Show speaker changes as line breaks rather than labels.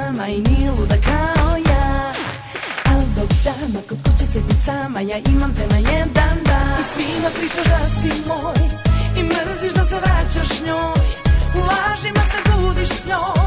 sama i nije luda kao ja. Al dok dama kod kuće sedi sama, ja imam te na jedan dan. I svima pričaš da si moj i mrziš da se vraćaš njoj, u lažima se budiš s njoj.